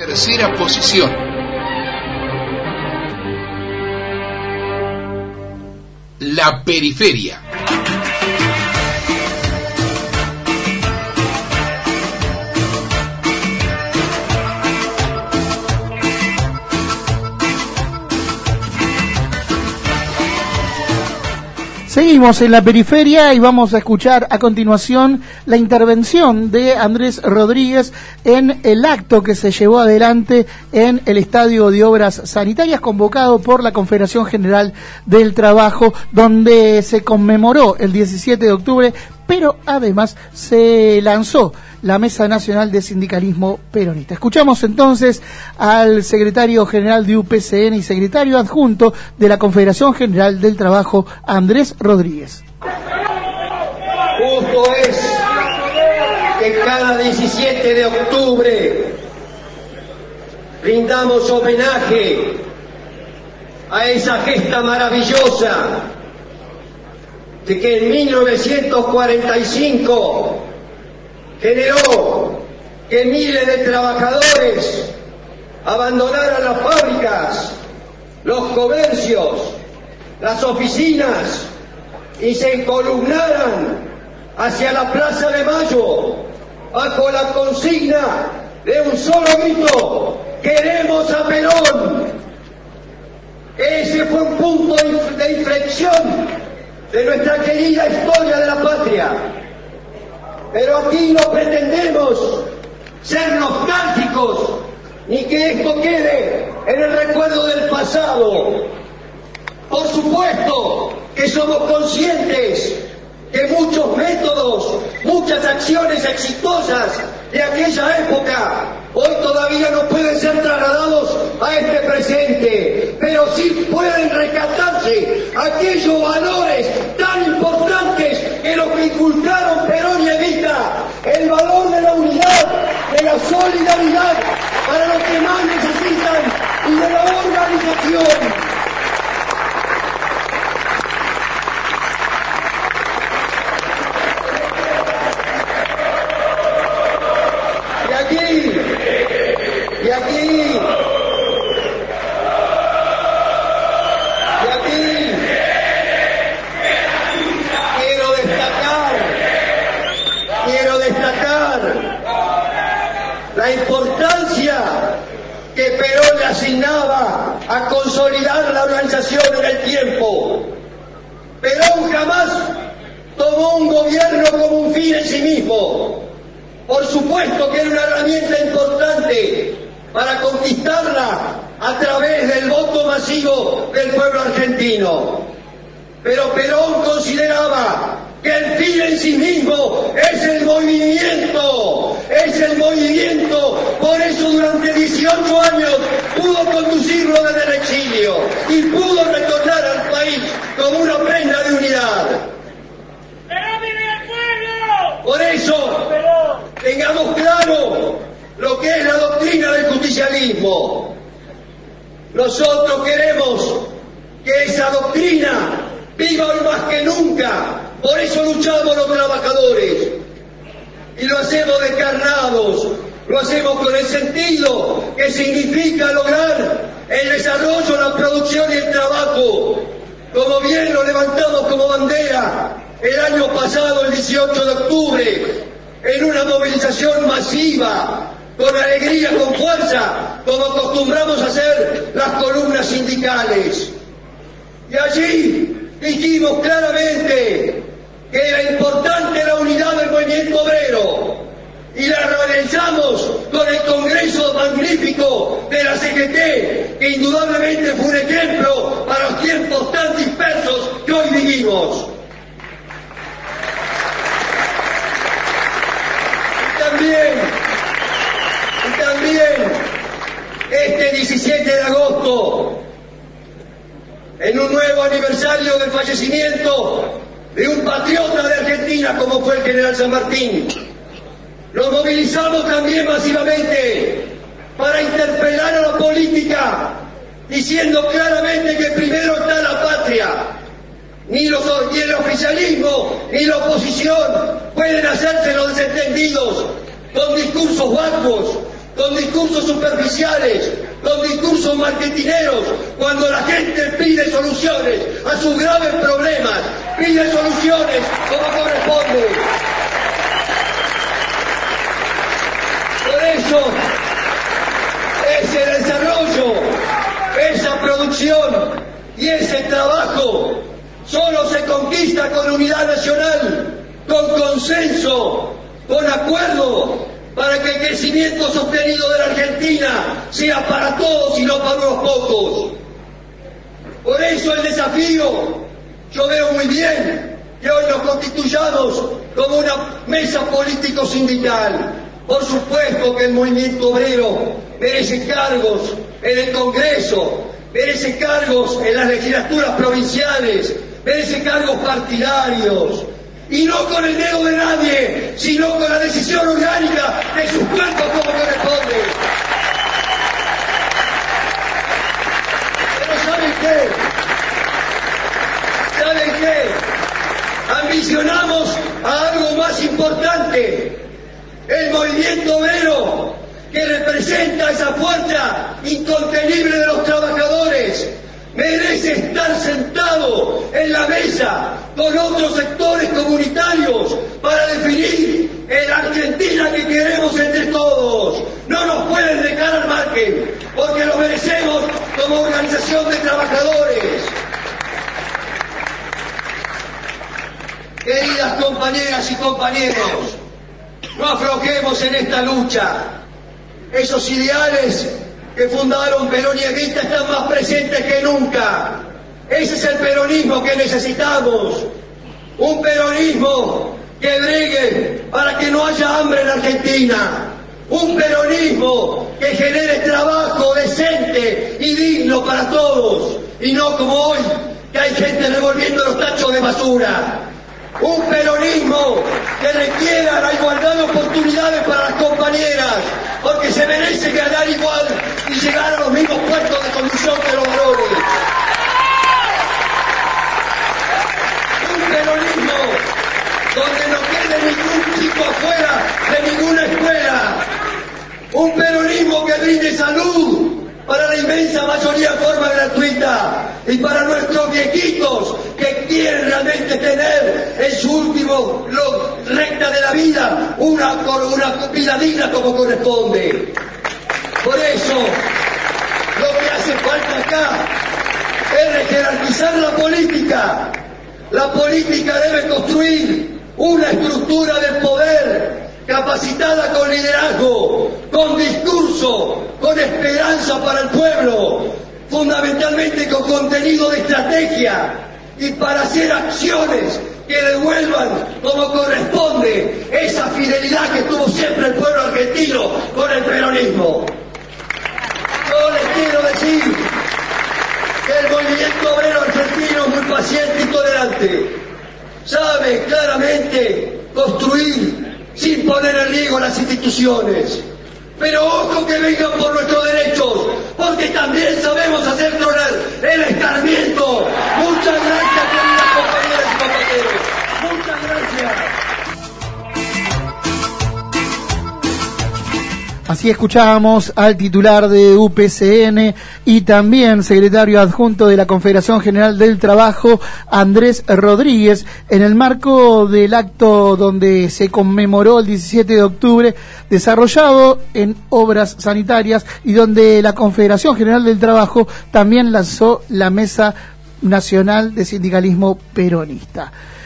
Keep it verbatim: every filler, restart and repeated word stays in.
Tercera posición. La periferia. Seguimos en la periferia y vamos a escuchar a continuación la intervención de Andrés Rodríguez en el acto que se llevó adelante en el Estadio de Obras Sanitarias, convocado por la Confederación General del Trabajo, donde se conmemoró el diecisiete de octubre, pero además se lanzó la Mesa Nacional de Sindicalismo Peronista. Escuchamos entonces al secretario general de U P C N y secretario adjunto de la Confederación General del Trabajo, Andrés Rodríguez. Justo es que cada diecisiete de octubre brindamos homenaje a esa gesta maravillosa de que en mil novecientos cuarenta y cinco generó que miles de trabajadores abandonaran las fábricas, los comercios, las oficinas y se columnaran hacia la Plaza de Mayo bajo la consigna de un solo grito: ¡queremos a Perón! Ese fue un punto de inflexión de nuestra querida historia de la patria. Pero aquí no pretendemos ser nostálgicos, ni que esto quede en el recuerdo del pasado. Por supuesto que somos conscientes que muchos métodos, muchas acciones exitosas de aquella época hoy todavía no pueden ser trasladados a este presente, pero sí pueden rescatarse aquellos valores tan importantes que los que inculcaron Perón y Evita: el valor de la unidad, de la solidaridad para los que más necesitan y de la organización. Y aquí, y aquí, quiero destacar, quiero destacar la importancia que Perón le asignaba a consolidar la organización en el tiempo. Perón jamás tomó un gobierno como un fin en sí mismo. Por supuesto que era una herramienta importante para conquistarla a través del voto masivo del pueblo argentino. Pero Perón consideraba que el fin en sí mismo es el movimiento, es el movimiento. Por eso durante dieciocho años pudo conducirlo desde el exilio y pudo retornar al país como una prenda de unidad. ¡Pero vive el pueblo! Por eso, tengamos claro lo que es la doctrina del justicialismo. Nosotros queremos que esa doctrina viva hoy más que nunca. Por eso luchamos los trabajadores. Y lo hacemos descarnados, lo hacemos con el sentido que significa lograr el desarrollo, la producción y el trabajo. Como bien lo levantamos como bandera el año pasado, el dieciocho de octubre, en una movilización masiva, con alegría, con fuerza, como acostumbramos a hacer las columnas sindicales. Y allí dijimos claramente que era importante la unidad del movimiento obrero, y la realizamos con el Congreso magnífico de la C G T, que indudablemente fue un ejemplo para los tiempos tan dispersos que hoy vivimos. También, y también, este diecisiete de agosto, en un nuevo aniversario del fallecimiento de un patriota de Argentina como fue el general San Martín, nos movilizamos también masivamente para interpelar a la política, diciendo claramente que primero está la patria. Ni, los, ni el oficialismo ni la oposición pueden hacerse los desentendidos con discursos vacuos, con discursos superficiales, con discursos marketineros, cuando la gente pide soluciones a sus graves problemas, pide soluciones como corresponde. Por eso, ese desarrollo, esa producción y ese trabajo solo se conquista con unidad nacional, con consenso, con acuerdo, para que el crecimiento sostenido de la Argentina sea para todos y no para unos pocos. Por eso el desafío, yo veo muy bien que hoy nos constituyamos como una mesa político-sindical. Por supuesto que el movimiento obrero merece cargos en el Congreso, merece cargos en las legislaturas provinciales, merece cargos partidarios, y no con el dedo de nadie, sino con la decisión orgánica de sus cuerpos como corresponde. Pero ¿saben qué? ¿Saben qué? Ambicionamos a algo más importante. El movimiento obrero, que representa esa fuerza incontenible de los trabajadores, merece estar sentado en la mesa con otros sectores comunitarios para definir la Argentina que queremos entre todos. No nos pueden dejar al margen, porque lo merecemos como organización de trabajadores. Queridas compañeras y compañeros, no aflojemos en esta lucha. Esos ideales que fundaron Perón y Evita están más presentes que nunca. Ese es el peronismo que necesitamos. Un peronismo que bregue para que no haya hambre en Argentina. Un peronismo que genere trabajo decente y digno para todos. Y no como hoy, que hay gente revolviendo los tachos de basura. Un peronismo que requiera la igualdad de oportunidades para las compañeras, porque se merece ganar igual y llegar a los mismos puestos de conducción que los varones. Un peronismo donde no quede ningún chico afuera de ninguna escuela. Un peronismo que brinde salud para la inmensa mayoría de forma gratuita, y para nuestros viejitos que quieren realmente tener en su último lo, recta de la vida una, una vida digna como corresponde. Por eso, lo que hace falta acá es jerarquizar la política. La política debe construir una estructura de poder capacitada con liderazgo, con discurso, con esperanza para el pueblo, fundamentalmente con contenido de estrategia, y para hacer acciones que devuelvan como corresponde esa fidelidad que tuvo siempre el pueblo argentino con el peronismo. Yo les quiero decir que el movimiento obrero argentino es muy paciente y tolerante, sabe claramente construir sin poner en riesgo las instituciones. Pero ojo que vengan por nuestros derechos, porque también sabemos hacer tronar el escarmiento. Muchas gracias, queridas compañeras y compañeros. Muchas gracias. Así escuchábamos al titular de U P C N y también secretario adjunto de la Confederación General del Trabajo, Andrés Rodríguez, en el marco del acto donde se conmemoró el diecisiete de octubre, desarrollado en obras sanitarias, y donde la Confederación General del Trabajo también lanzó la Mesa Nacional de Sindicalismo Peronista.